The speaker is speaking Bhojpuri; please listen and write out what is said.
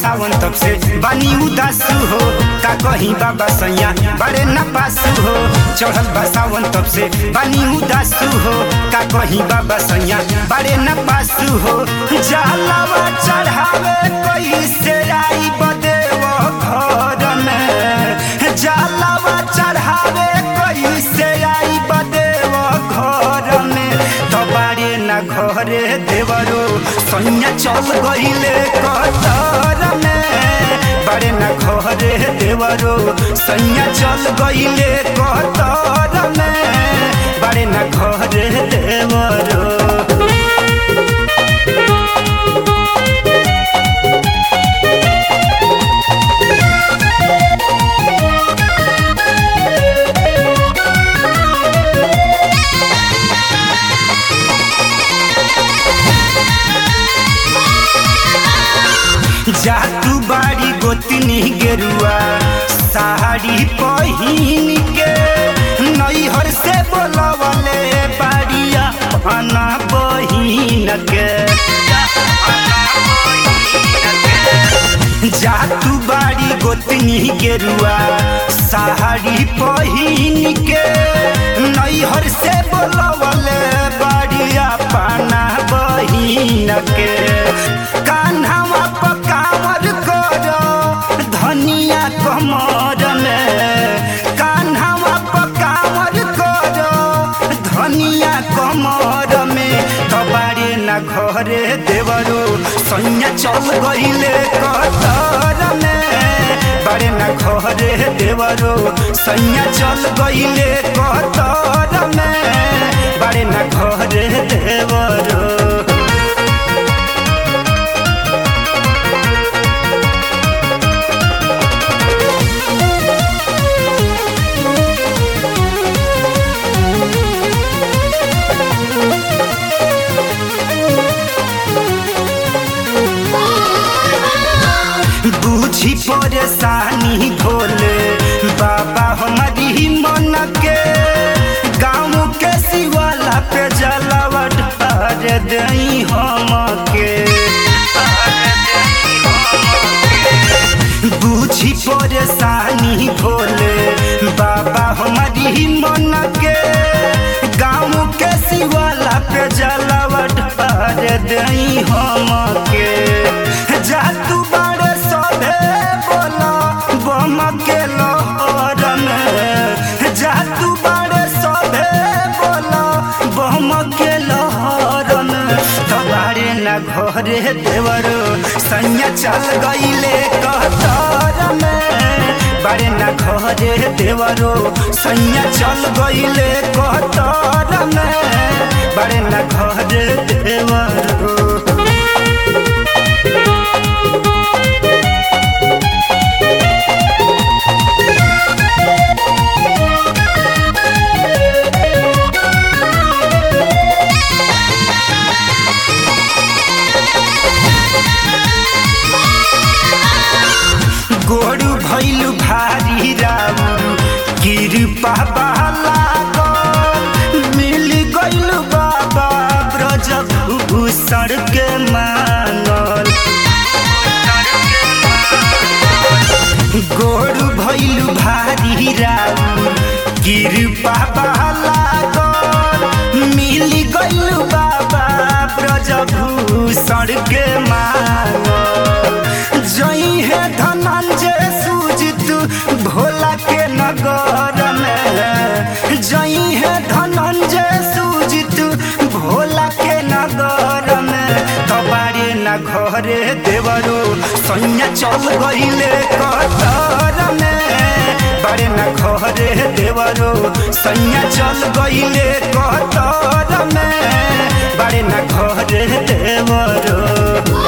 सावन तब से बानी उदासू हो का कहीं बाबा सैया बड़े न पासू हो। चढ़ल बा सावन तब से बानी उदासू हो का कहीं बाबा सैया बड़े न पासू हो। जलावा चढ़ावे कैसे आई बदेव घर में, जलावा चढ़ावे कैसे आई बदेव घर में। तो बारे न घरे देवरो सैया चल गईले कतर में, बड़े न घरे देवरो सैया चल गईले कतर में, बड़े न घरे देवरो। जातू बाड़ी गोतनी गेरुआ साड़ी पहिन के, नैहर से बोलवले बाड़िया अपना बहिन के। जातू बाड़ी गोतनी गेरुआ साड़ी पहिन के, नैहर से बोलवले बाड़िया अपना बहिन के। कान्हावा पकावर करो धनिया कमर में, कान्हावा पकावर करो धनिया कमर में। तो बारे न घरे देवरो सैया चल गईले कतर में, बारे न घरे देवरो सैया चल गईले कतर में, बारे न घरे देवरो। बुझी परेशानी भोले बाबा हमारी मन के, गाँव के शिवाला पे जलावा ढार दई हम के। बुझी परेशानी भोले बाबा हमारी मन के, गाँव के शिवाला पे जलावा ढार दई हम के। जातू बाड़े सभे बोला बम के लहर में, जातू बाड़े सभे बोला बम के लहर में। तो बारे न घरे देवरो सैया चल गईले कतर में, बारे न घरे देवरो सैया चल गईले कतर में, बारे न घरे देवरो। गोरु भैलु भारी राउरू कृपा लागल, मिल गइलु बाबा ब्रजभूषण के मांगल। गोरु भैलु भारी राउरू कृपा लागल, मिल गइलु बाबा ब्रजभूषण के मांगल। जई है धनंजय सूजित भोला के नगर में, जई है धनंजय सूजित भोला के नगर में। तो बारे न घरे देवरो सैया चल गईले कतर में, बारे न घरे देवरो सैया चल गईले कतर में, बारे न घरे देवरो।